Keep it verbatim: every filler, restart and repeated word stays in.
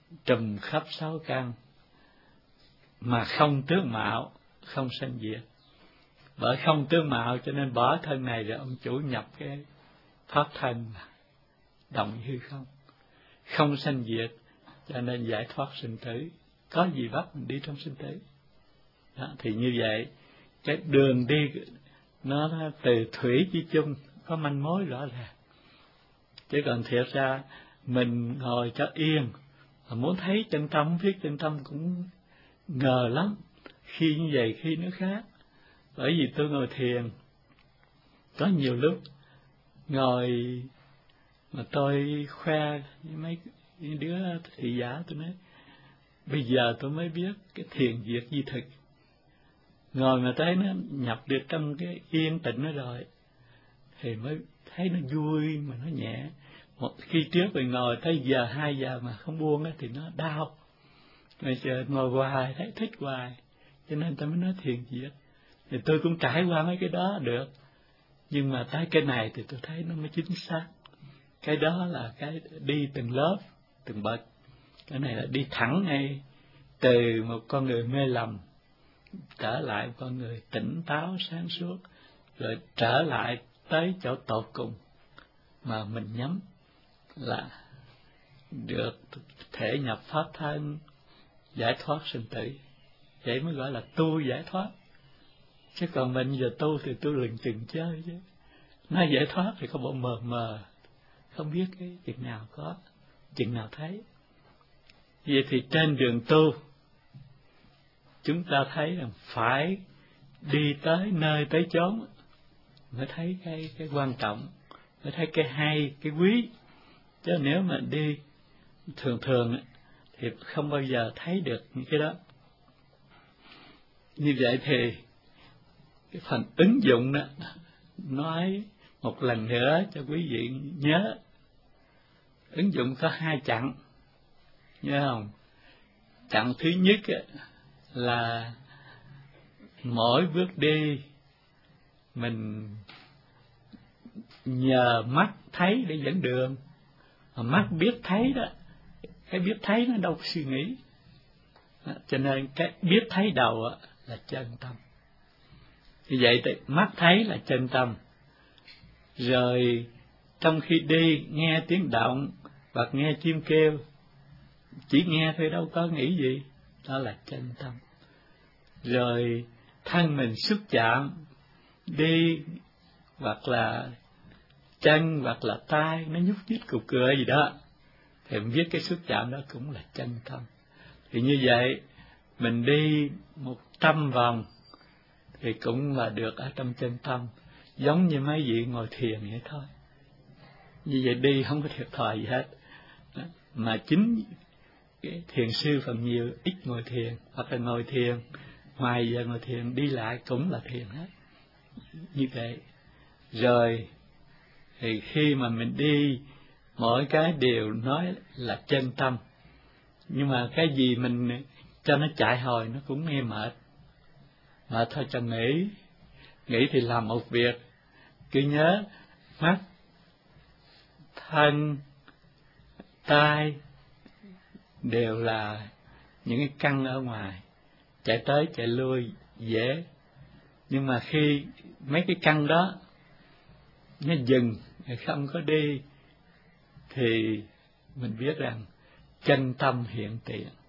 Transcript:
trùm khắp sáu căn, mà không tướng mạo, không sanh diệt. Bởi không tướng mạo cho nên bỏ thân này rồi ông chủ nhập cái thoát thân, động hư không, không sanh diệt cho nên giải thoát sinh tử. Có gì bắt mình đi trong sinh tử? Đó, thì như vậy cái đường đi nó từ thủy chi chung có manh mối rõ ràng. Chứ còn thiệt ra mình ngồi cho yên, mà muốn thấy chân tâm, biết chân tâm cũng ngờ lắm. Khi như vậy, khi nó khác. Bởi vì tôi ngồi thiền, có nhiều lúc ngồi mà tôi khoe với mấy đứa thị giả, tôi nói, bây giờ tôi mới biết cái thiền diệt di thực. Ngồi mà thấy nó nhập được trong cái yên tĩnh đó rồi, thì mới thấy nó vui mà nó nhẹ. Một khi trước rồi ngồi tới giờ, hai giờ mà không buông á thì nó đau. Bây giờ ngồi hoài thấy thích hoài, cho nên tôi mới nói thiền diệt. Thì tôi cũng trải qua mấy cái đó được, nhưng mà tới cái này thì tôi thấy nó mới chính xác. Cái đó là cái đi từng lớp, từng bậc. Cái này là đi thẳng ngay từ một con người mê lầm trở lại một con người tỉnh táo sáng suốt, rồi trở lại tới chỗ tột cùng mà mình nhắm là được thể nhập pháp thân, giải thoát sinh tử. Vậy mới gọi là tu giải thoát. Chứ còn mình giờ tu thì tu lừng chừng chơi chứ. Nói giải thoát thì có bộ mờ mờ, không biết cái chừng nào có, chừng nào thấy. Vậy thì trên đường tu, chúng ta thấy rằng phải đi tới nơi tới chốn mới thấy cái cái quan trọng, mới thấy cái hay, cái quý. Chứ nếu mà đi thường thường thì không bao giờ thấy được những cái đó. Như vậy thì cái phần ứng dụng đó, nói một lần nữa cho quý vị nhớ. Ứng dụng có hai chặng, nhớ không? Chặng thứ nhất là mỗi bước đi mình nhờ mắt thấy để dẫn đường. Mà mắt biết thấy đó, cái biết thấy nó đâu có suy nghĩ. Đó, cho nên cái biết thấy đầu là chân tâm. Như vậy thì mắt thấy là chân tâm. Rồi trong khi đi nghe tiếng động hoặc nghe chim kêu, chỉ nghe thôi đâu có nghĩ gì, đó là chân tâm. Rồi thân mình xúc chạm, đi hoặc là chân hoặc là tay nó nhúc nhích cục cửa gì đó, thì mình biết cái xúc chạm đó cũng là chân tâm. Thì như vậy mình đi một trăm vòng thì cũng là được ở trong chân tâm, giống như mấy vị ngồi thiền vậy thôi. Như vậy đi không có thiệt thòi gì hết. Đó. Mà chính cái thiền sư phần nhiều ít ngồi thiền, hoặc là ngồi thiền ngoài giờ ngồi thiền đi lại cũng là thiền hết. Như vậy rồi thì khi mà mình đi, mỗi cái đều nói là chân tâm, nhưng mà cái gì mình cho nó chạy hồi nó cũng nghe mệt. Mà thôi cho nghĩ, nghĩ thì làm một việc, cứ nhớ mắt, thân, tai đều là những cái căn ở ngoài, chạy tới chạy lui dễ. Nhưng mà khi mấy cái căn đó nó dừng, không có đi, thì mình biết rằng chân tâm hiện tiền.